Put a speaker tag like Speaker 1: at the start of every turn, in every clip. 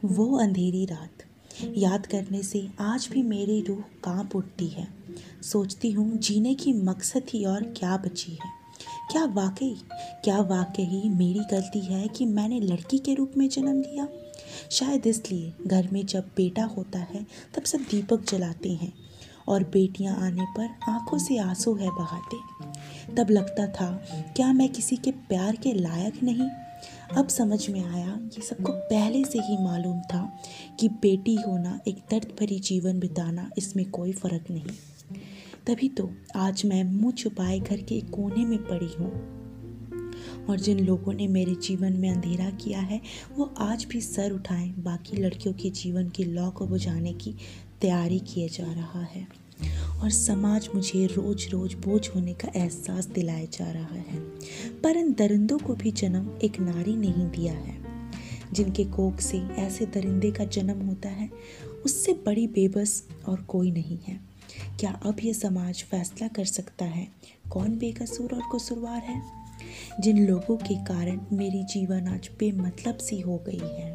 Speaker 1: वो अंधेरी रात याद करने से आज भी मेरी रूह कांप उठती है। सोचती हूँ जीने की मकसद ही और क्या बची है। क्या वाकई क्या वाकई मेरी गलती है कि मैंने लड़की के रूप में जन्म लिया। शायद इसलिए घर में जब बेटा होता है तब सब दीपक जलाते हैं और बेटियां आने पर आंखों से आंसू है बहाते। तब लगता था क्या मैं किसी के प्यार के लायक नहीं। अब समझ में आया ये सबको पहले से ही मालूम था कि बेटी होना एक दर्द भरी जीवन बिताना, इसमें कोई फर्क नहीं। तभी तो आज मैं मुंह छुपाए घर के एक कोने में पड़ी हूँ और जिन लोगों ने मेरे जीवन में अंधेरा किया है वो आज भी सर उठाएं बाकी लड़कियों के जीवन की लौ को बुझाने की तैयारी किए जा रहा है। और समाज मुझे रोज रोज बोझ होने का एहसास दिलाया जा रहा है। पर इन दरिंदों को भी जन्म एक नारी नहीं दिया है। जिनके कोख से ऐसे दरिंदे का जन्म होता है उससे बड़ी बेबस और कोई नहीं है। क्या अब ये समाज फैसला कर सकता है कौन बेकसूर और कसूरवार है। जिन लोगों के कारण मेरी जीवन आज बेमतलब सी हो गई है।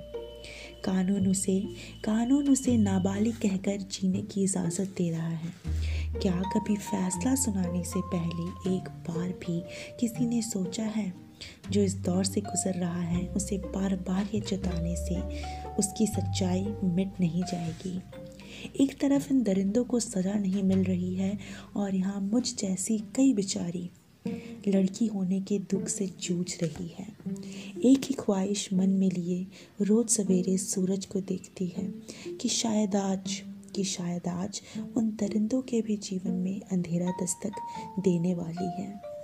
Speaker 1: कानून उसे नाबालिग कहकर जीने की इजाज़त दे रहा है। क्या कभी फैसला सुनाने से पहले एक बार भी किसी ने सोचा है जो इस दौर से गुजर रहा है उसे बार बार ये जताने से उसकी सच्चाई मिट नहीं जाएगी। एक तरफ इन दरिंदों को सज़ा नहीं मिल रही है और यहाँ मुझ जैसी कई बेचारी लड़की होने के दुख से जूझ रही है। एक ही ख्वाहिश मन में लिए रोज सवेरे सूरज को देखती है कि शायद आज उन दरिंदों के भी जीवन में अंधेरा दस्तक देने वाली है।